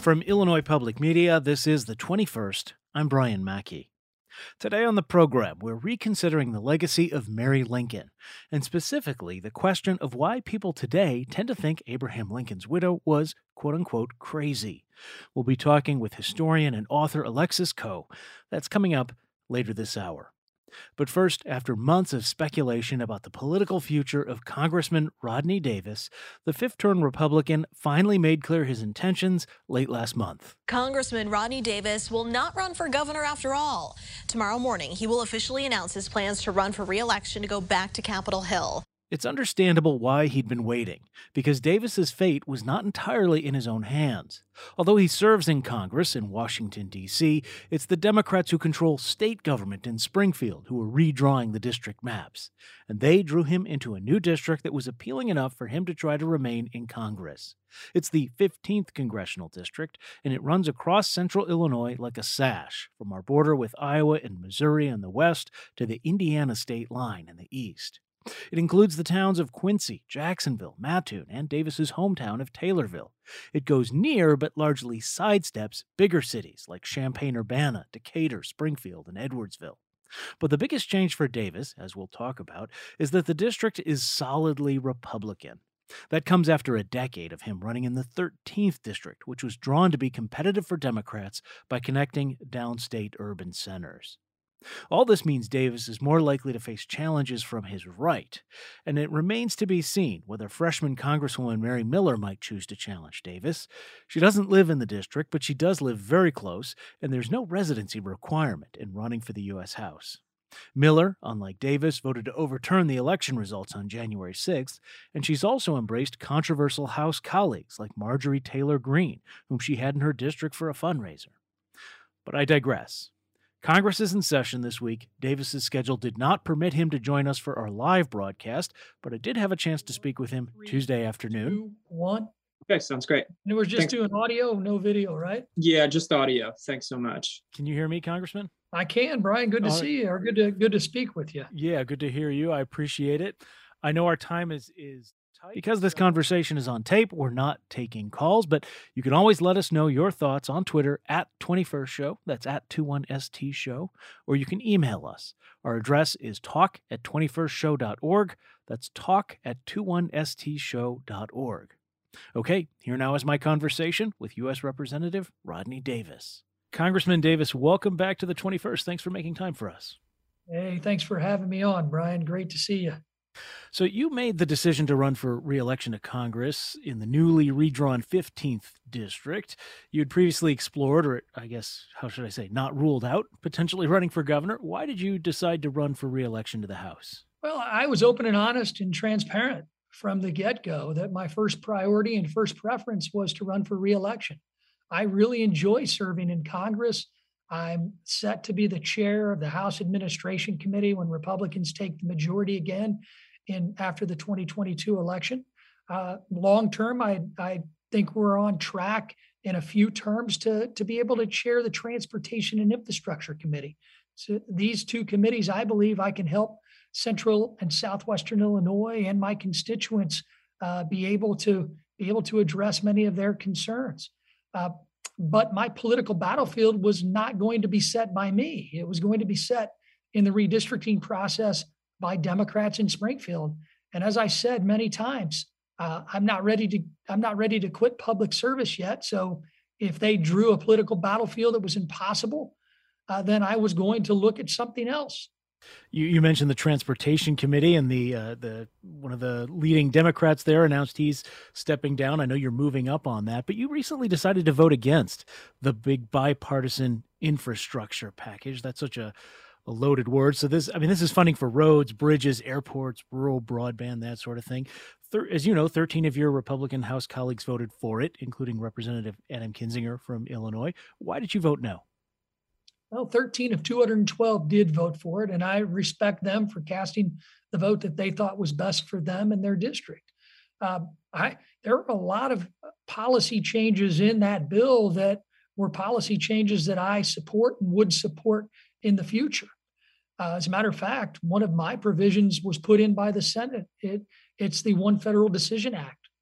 From Illinois Public Media, this is the 21st. I'm Brian Mackey. Today on the program, we're reconsidering the legacy of Mary Lincoln, and specifically the question of why people today tend to think Abraham Lincoln's widow was, quote-unquote, crazy. We'll be talking with historian and author Alexis Coe. That's coming up later this hour. But first, after months of speculation about the political future of Congressman Rodney Davis, the fifth-term Republican finally made clear his intentions late last month. Congressman Rodney Davis will not run for governor after all. Tomorrow morning, he will officially announce his plans to run for re-election to go back to Capitol Hill. It's understandable why he'd been waiting, because Davis's fate was not entirely in his own hands. Although he serves in Congress in Washington, D.C., it's the Democrats who control state government in Springfield who are redrawing the district maps. And they drew him into a new district that was appealing enough for him to try to remain in Congress. It's the 15th Congressional District, and it runs across central Illinois like a sash, from our border with Iowa and Missouri in the west to the Indiana state line in the east. It includes the towns of Quincy, Jacksonville, Mattoon, and Davis's hometown of Taylorville. It goes near but largely sidesteps bigger cities like Champaign-Urbana, Decatur, Springfield, and Edwardsville. But the biggest change for Davis, as we'll talk about, is that the district is solidly Republican. That comes after a decade of him running in the 13th district, which was drawn to be competitive for Democrats by connecting downstate urban centers. All this means Davis is more likely to face challenges from his right, and it remains to be seen whether freshman Congresswoman Mary Miller might choose to challenge Davis. She doesn't live in the district, but she does live very close, and there's no residency requirement in running for the U.S. House. Miller, unlike Davis, voted to overturn the election results on January 6th, and she's also embraced controversial House colleagues like Marjorie Taylor Greene, whom she had in her district for a fundraiser. But I digress. Congress is in session this week. Davis's schedule did not permit him to join us for our live broadcast, but I did have a chance to speak with him Tuesday afternoon. 2, 1. Okay, sounds great. And we're just doing audio, no video, right? Yeah, just audio. Thanks so much. Can you hear me, Congressman? I can, Brian. Good to see you, or good to speak with you. Yeah, good to hear you. I appreciate it. I know our time is tight. Because this conversation is on tape, we're not taking calls, but you can always let us know your thoughts on Twitter at 21st Show. That's at 21ST Show. Or you can email us. Our address is talk@21stshow.org. That's talk@21stshow.org. Okay, here now is my conversation with U.S. Representative Rodney Davis. Congressman Davis, welcome back to the 21st. Thanks for making time for us. Hey, thanks for having me on, Brian. Great to see you. So you made the decision to run for re-election to Congress in the newly redrawn 15th district. You had previously explored, or I guess, how should I say, not ruled out, potentially running for governor. Why did you decide to run for re-election to the House? Well, I was open and honest and transparent from the get-go that my first priority and first preference was to run for re-election. I really enjoy serving in Congress. I'm set to be the chair of the House Administration Committee when Republicans take the majority again after the 2022 election. Long term, I think we're on track in a few terms to be able to chair the Transportation and Infrastructure Committee. So these two committees, I believe I can help Central and Southwestern Illinois and my constituents be able to address many of their concerns. But my political battlefield was not going to be set by me. It was going to be set in the redistricting process by Democrats in Springfield. And as I said many times, I'm not ready to quit public service yet. So if they drew a political battlefield that was impossible, then I was going to look at something else. You mentioned the Transportation Committee, and the one of the leading Democrats there announced he's stepping down. I know you're moving up on that, but you recently decided to vote against the big bipartisan infrastructure package. That's such a loaded word. So this is funding for roads, bridges, airports, rural broadband, that sort of thing. As you know, 13 of your Republican House colleagues voted for it, including Representative Adam Kinzinger from Illinois. Why did you vote no? Well, 13 of 212 did vote for it, and I respect them for casting the vote that they thought was best for them and their district. There are a lot of policy changes in that bill that were policy changes that I support and would support in the future. As a matter of fact, one of my provisions was put in by the Senate. It's the One Federal Decision Act,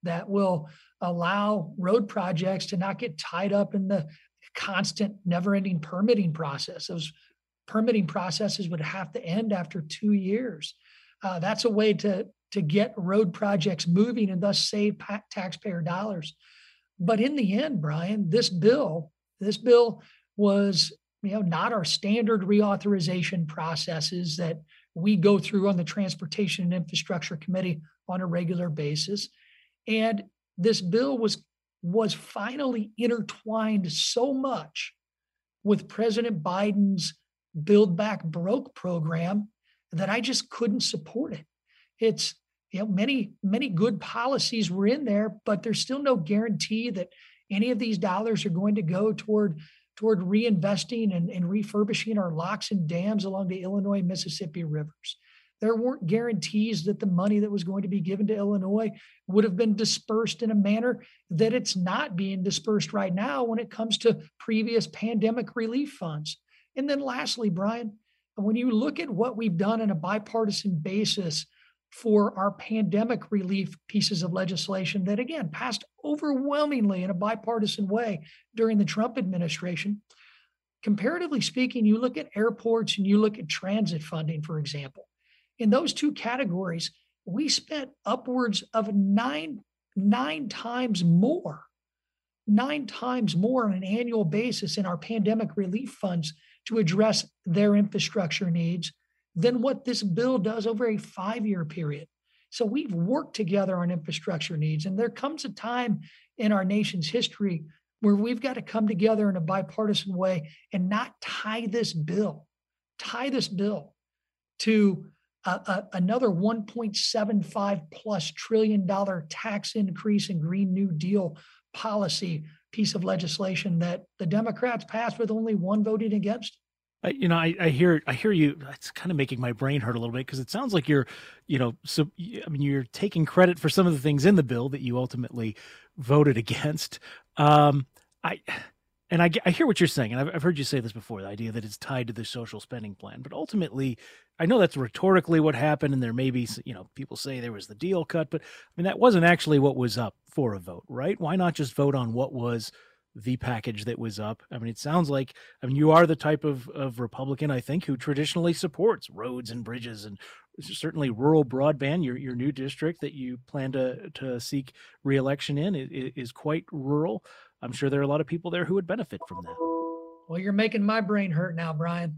that will allow road projects to not get tied up in the constant, never-ending permitting process. Those permitting processes would have to end after 2 years. That's a way to get road projects moving and thus save taxpayer dollars. But in the end, Brian, this bill was, not our standard reauthorization processes that we go through on the Transportation and Infrastructure Committee on a regular basis. And this bill was finally intertwined so much with President Biden's Build Back Broke program that I just couldn't support it. It's, many good policies were in there, but there's still no guarantee that any of these dollars are going to go toward reinvesting and refurbishing our locks and dams along the Illinois Mississippi rivers. There weren't guarantees that the money that was going to be given to Illinois would have been dispersed in a manner that it's not being dispersed right now when it comes to previous pandemic relief funds. And then lastly, Brian, when you look at what we've done on a bipartisan basis for our pandemic relief pieces of legislation that, again, passed overwhelmingly in a bipartisan way during the Trump administration, comparatively speaking, you look at airports and you look at transit funding, for example. In those two categories, we spent upwards of nine times more on an annual basis in our pandemic relief funds to address their infrastructure needs than what this bill does over a 5-year period. So we've worked together on infrastructure needs, and there comes a time in our nation's history where we've got to come together in a bipartisan way and not tie this bill to another $1.75+ trillion tax increase and Green New Deal policy piece of legislation that the Democrats passed with only one voting against. I hear you. It's kind of making my brain hurt a little bit because it sounds like you're you're taking credit for some of the things in the bill that you ultimately voted against. I hear what you're saying, and I've heard you say this before, the idea that it's tied to the social spending plan. But ultimately, I know that's rhetorically what happened, and there may be, people say there was the deal cut, but that wasn't actually what was up for a vote, right? Why not just vote on what was the package that was up? It sounds like, you are the type of Republican, I think, who traditionally supports roads and bridges and certainly rural broadband. Your new district that you plan to seek reelection in is quite rural. I'm sure there are a lot of people there who would benefit from that. Well, you're making my brain hurt now, Brian.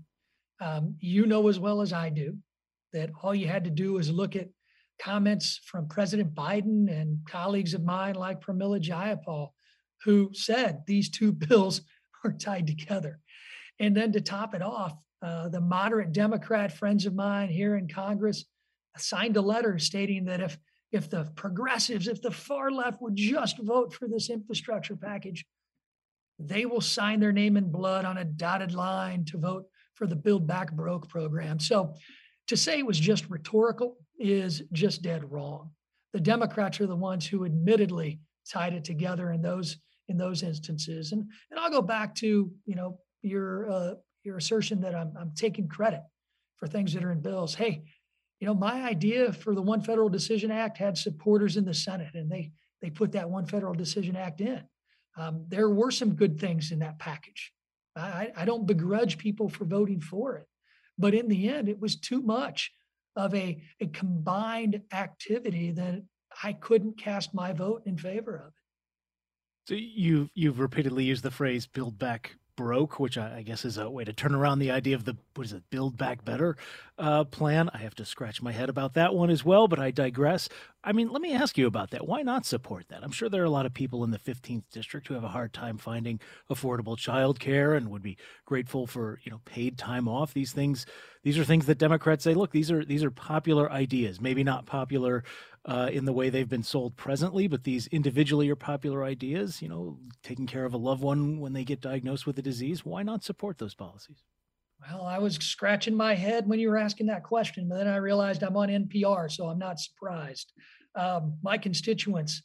You know as well as I do that all you had to do was look at comments from President Biden and colleagues of mine like Pramila Jayapal, who said these two bills are tied together. And then to top it off, the moderate Democrat friends of mine here in Congress signed a letter stating that if the progressives, if the far left would just vote for this infrastructure package, they will sign their name in blood on a dotted line to vote for the Build Back Broke program. So to say it was just rhetorical is just dead wrong. The Democrats are the ones who admittedly tied it together in those instances. And I'll go back to, your assertion that I'm taking credit for things that are in bills. Hey, my idea for the One Federal Decision Act had supporters in the Senate, and they put that One Federal Decision Act in. There were some good things in that package. I don't begrudge people for voting for it, but in the end, it was too much of a combined activity that I couldn't cast my vote in favor of it. So you've repeatedly used the phrase "build back broke," which I guess is a way to turn around the idea of the Build Back Better plan. I have to scratch my head about that one as well, but I digress. Let me ask you about that. Why not support that? I'm sure there are a lot of people in the 15th district who have a hard time finding affordable childcare and would be grateful for paid time off. These are things that Democrats say, look, these are popular ideas, maybe not popular in the way they've been sold presently, but these individually are popular ideas, taking care of a loved one when they get diagnosed with a disease. Why not support those policies? Well, I was scratching my head when you were asking that question, but then I realized I'm on NPR, so I'm not surprised. My constituents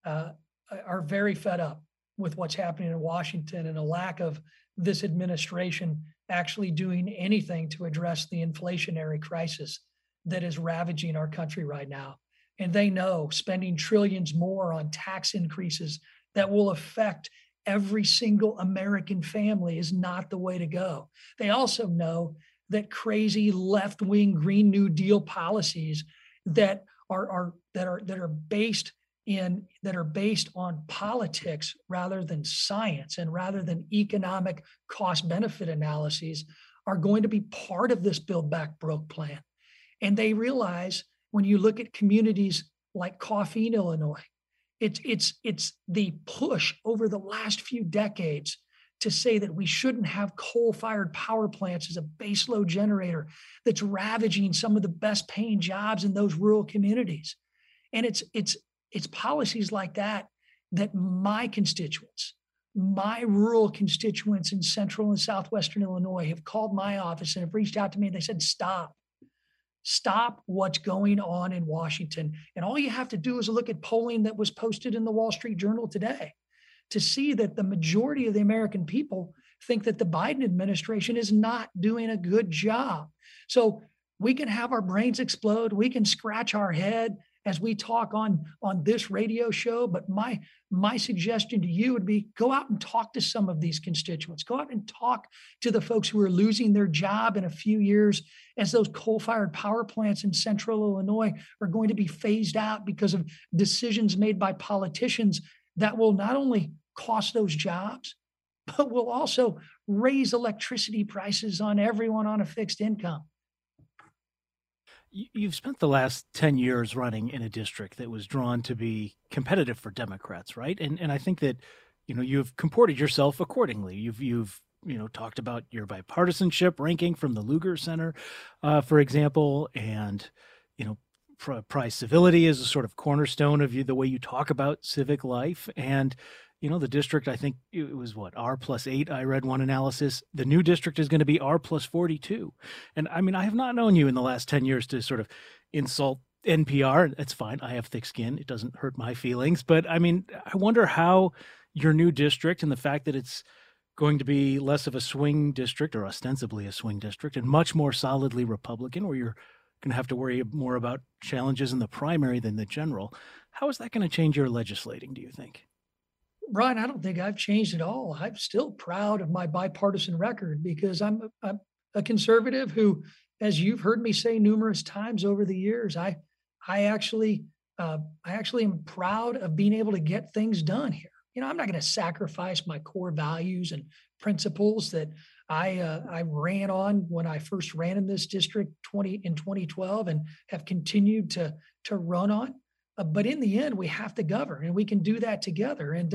are very fed up with what's happening in Washington and a lack of this administration actually doing anything to address the inflationary crisis that is ravaging our country right now. and they know spending trillions more on tax increases that will affect every single American family is not the way to go. They also know that crazy left-wing Green New Deal policies that are based on politics rather than science and rather than economic cost benefit analyses are going to be part of this Build Back Broke plan. And they realize when you look at communities like Coffeen, Illinois, it's the push over the last few decades to say that we shouldn't have coal-fired power plants as a baseload generator that's ravaging some of the best paying jobs in those rural communities. And it's policies like that that my constituents, my rural constituents in central and southwestern Illinois have called my office and have reached out to me and they said, stop what's going on in Washington. And all you have to do is look at polling that was posted in the Wall Street Journal today to see that the majority of the American people think that the Biden administration is not doing a good job. So we can have our brains explode. We can scratch our head as we talk on this radio show. But my suggestion to you would be go out and talk to some of these constituents. Go out and talk to the folks who are losing their job in a few years as those coal-fired power plants in central Illinois are going to be phased out because of decisions made by politicians that will not only cost those jobs, but will also raise electricity prices on everyone on a fixed income. You've spent the last 10 years running in a district that was drawn to be competitive for Democrats, right? And I think that, you've comported yourself accordingly. You've talked about your bipartisanship ranking from the Lugar Center, for example, and, prize civility is a sort of cornerstone of the way you talk about civic life. And, the district, I think it was R+8. I read one analysis. The new district is going to be R+42. And I mean, I have not known you in the last 10 years to sort of insult NPR. It's fine. I have thick skin. It doesn't hurt my feelings. But I mean, I wonder how your new district and the fact that it's going to be less of a swing district, or ostensibly a swing district, and much more solidly Republican, where you're going to have to worry more about challenges in the primary than the general. How is that going to change your legislating, do you think? Brian, I don't think I've changed at all. I'm still proud of my bipartisan record because I'm a conservative who, as you've heard me say numerous times over the years, I actually am proud of being able to get things done here. I'm not going to sacrifice my core values and principles that I ran on when I first ran in this district in 2012 and have continued to run on. But in the end, we have to govern, and we can do that together. And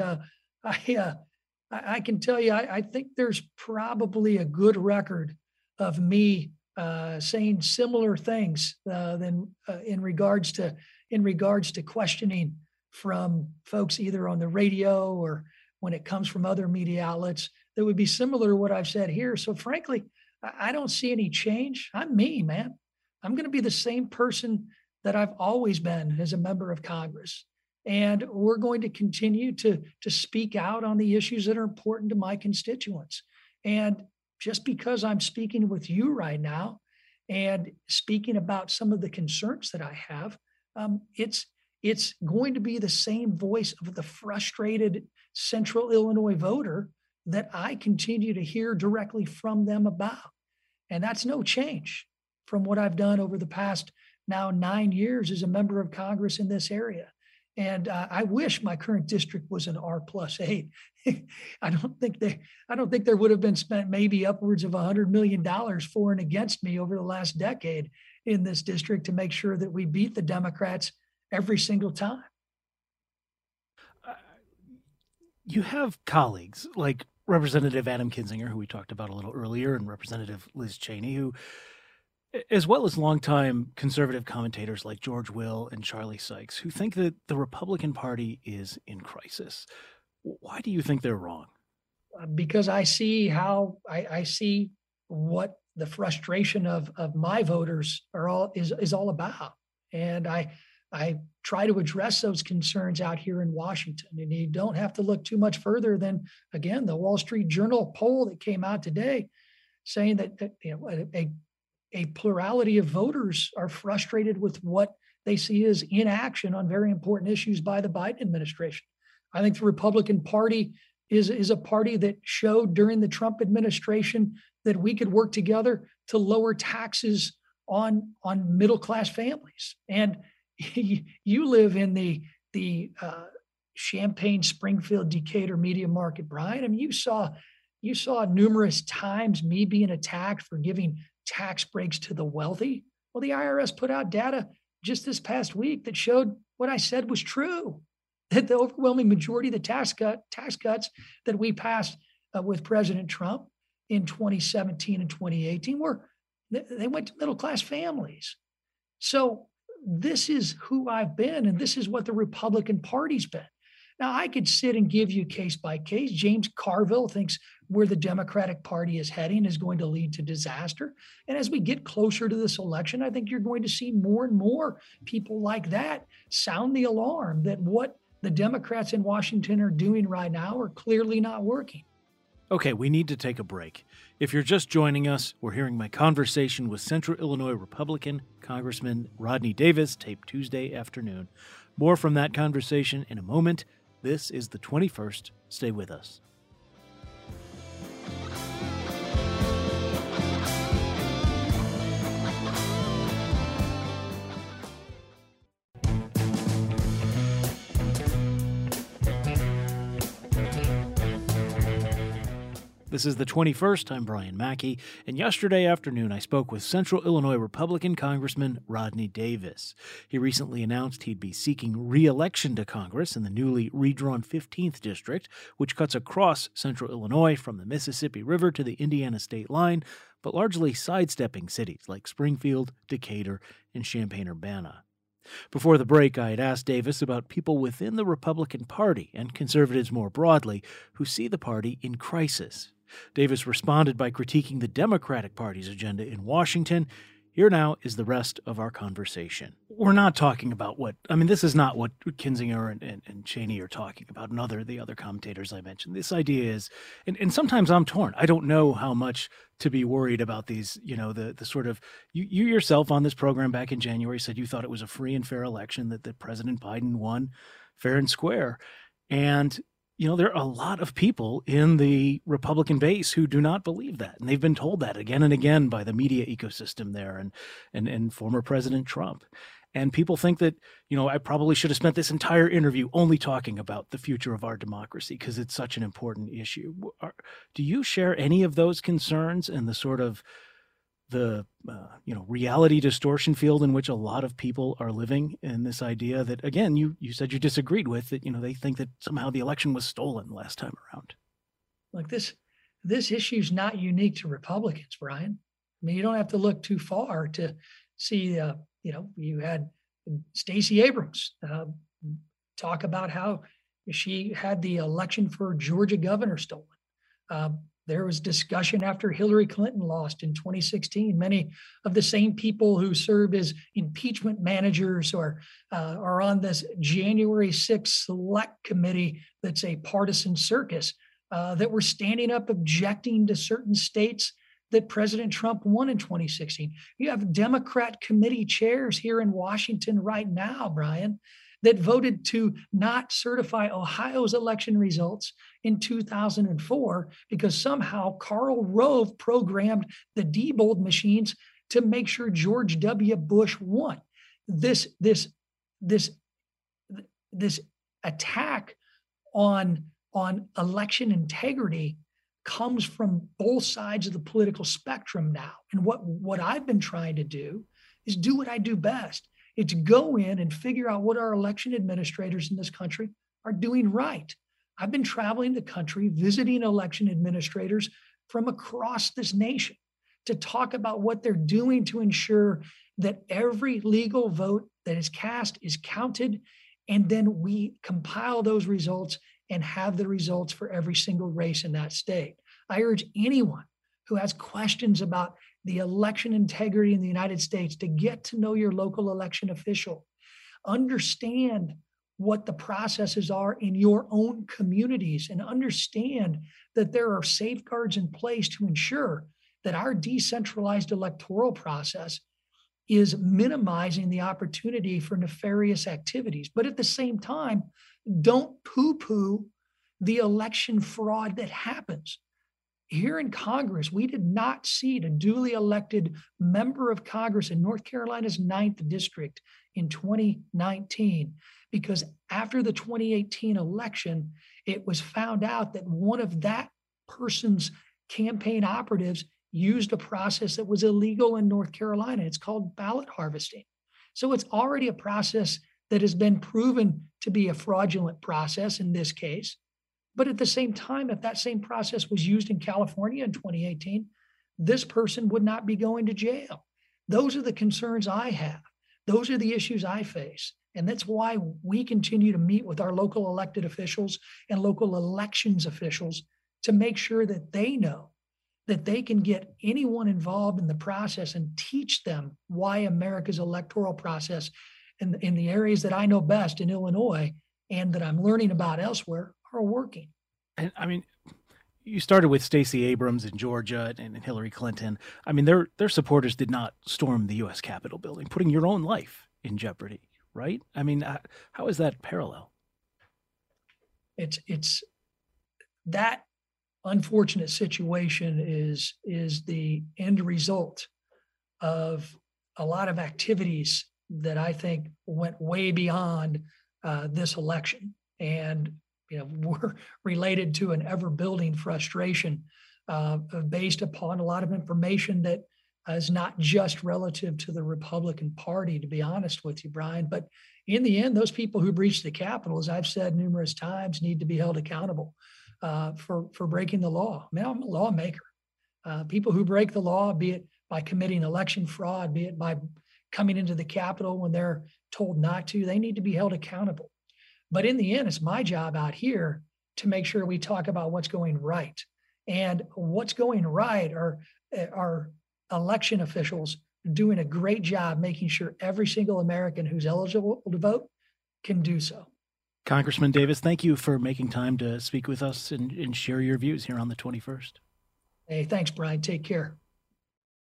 I can tell you, I think there's probably a good record of me saying similar things than in regards to questioning from folks either on the radio or when it comes from other media outlets that would be similar to what I've said here. So frankly, I don't see any change. I'm me, man. I'm going to be the same person that I've always been as a member of Congress. And we're going to continue to speak out on the issues that are important to my constituents. And just because I'm speaking with you right now and speaking about some of the concerns that I have, it's going to be the same voice of the frustrated Central Illinois voter that I continue to hear directly from them about. And that's no change from what I've done over the past now 9 years as a member of Congress in this area. And I wish my current district was an R+8. I don't think there would have been spent maybe upwards of $100 million for and against me over the last decade in this district to make sure that we beat the Democrats every single time. You have colleagues like Representative Adam Kinzinger, who we talked about a little earlier, and Representative Liz Cheney, who, as well as longtime conservative commentators like George Will and Charlie Sykes, who think that the Republican Party is in crisis. Why do you think they're wrong? Because I see how I see what the frustration of my voters is all about, and I try to address those concerns out here in Washington. And you don't have to look too much further than, again, the Wall Street Journal poll that came out today, saying that a plurality of voters are frustrated with what they see as inaction on very important issues by the Biden administration. I think the Republican Party is a party that showed during the Trump administration that we could work together to lower taxes on middle-class families. And you live in the Champaign, Springfield, Decatur media market, Brian. I mean, you saw numerous times me being attacked for giving tax breaks to the wealthy. Well, the IRS put out data just this past week that showed what I said was true, that the overwhelming majority of the tax cuts that we passed with President Trump in 2017 and 2018 they went to middle-class families. So this is who I've been, and this is what the Republican Party's been. Now, I could sit and give you case by case. James Carville thinks where the Democratic Party is heading is going to lead to disaster. And as we get closer to this election, I think you're going to see more and more people like that sound the alarm that what the Democrats in Washington are doing right now are clearly not working. Okay, we need to take a break. If you're just joining us, we're hearing my conversation with Central Illinois Republican Congressman Rodney Davis, taped Tuesday afternoon. More from that conversation in a moment. This is the 21st. Stay with us. This is the 21st. I'm Brian Mackey, and yesterday afternoon I spoke with Central Illinois Republican Congressman Rodney Davis. He recently announced he'd be seeking re-election to Congress in the newly redrawn 15th District, which cuts across Central Illinois from the Mississippi River to the Indiana state line, but largely sidestepping cities like Springfield, Decatur, and Champaign-Urbana. Before the break, I had asked Davis about people within the Republican Party and conservatives more broadly who see the party in crisis. Davis responded by critiquing the Democratic Party's agenda in Washington. Here now is the rest of our conversation. We're not talking about this is not what Kinzinger and Cheney are talking about, and the other commentators I mentioned. This idea is, and sometimes I'm torn. I don't know how much to be worried about these, the sort of, you yourself on this program back in January said you thought it was a free and fair election, that President Biden won fair and square. And there are a lot of people in the Republican base who do not believe that. And they've been told that again and again by the media ecosystem there and former President Trump. And people think that, I probably should have spent this entire interview only talking about the future of our democracy because it's such an important issue. Do you share any of those concerns and the sort of the reality distortion field in which a lot of people are living, in this idea that, again, you said you disagreed with, that they think that somehow the election was stolen last time around? Look, this issue is not unique to Republicans, Brian. I mean, you don't have to look too far to see. You had Stacey Abrams talk about how she had the election for Georgia governor stolen. There was discussion after Hillary Clinton lost in 2016. Many of the same people who served as impeachment managers or are on this January 6th select committee that's a partisan circus that were standing up objecting to certain states that President Trump won in 2016. You have Democrat committee chairs here in Washington right now, Brian, that voted to not certify Ohio's election results in 2004 because somehow Karl Rove programmed the Diebold machines to make sure George W. Bush won. This attack on election integrity comes from both sides of the political spectrum now. And what I've been trying to do is do what I do best. It's go in and figure out what our election administrators in this country are doing right. I've been traveling the country, visiting election administrators from across this nation to talk about what they're doing to ensure that every legal vote that is cast is counted. And then we compile those results and have the results for every single race in that state. I urge anyone who has questions about the election integrity in the United States to get to know your local election official. Understand what the processes are in your own communities and understand that there are safeguards in place to ensure that our decentralized electoral process is minimizing the opportunity for nefarious activities. But at the same time, don't poo-poo the election fraud that happens. Here in Congress, we did not seat a duly elected member of Congress in North Carolina's 9th district in 2019 because after the 2018 election, it was found out that one of that person's campaign operatives used a process that was illegal in North Carolina. It's called ballot harvesting. So it's already a process that has been proven to be a fraudulent process in this case. But at the same time, if that same process was used in California in 2018, this person would not be going to jail. Those are the concerns I have. Those are the issues I face. And that's why we continue to meet with our local elected officials and local elections officials to make sure that they know that they can get anyone involved in the process and teach them why America's electoral process in the areas that I know best in Illinois and that I'm learning about elsewhere are working. And I mean, you started with Stacey Abrams in Georgia and Hillary Clinton. I mean, their supporters did not storm the U.S. Capitol building, putting your own life in jeopardy, right? I mean, how is that parallel? It's that unfortunate situation is the end result of a lot of activities that I think went way beyond this election, and were related to an ever-building frustration based upon a lot of information that is not just relative to the Republican Party, to be honest with you, Brian. But in the end, those people who breached the Capitol, as I've said numerous times, need to be held accountable for breaking the law. I mean, I'm a lawmaker. People who break the law, be it by committing election fraud, be it by coming into the Capitol when they're told not to, they need to be held accountable. But in the end, it's my job out here to make sure we talk about what's going right. And what's going right are election officials doing a great job making sure every single American who's eligible to vote can do so. Congressman Davis, thank you for making time to speak with us and share your views here on the 21st. Hey, thanks, Brian. Take care.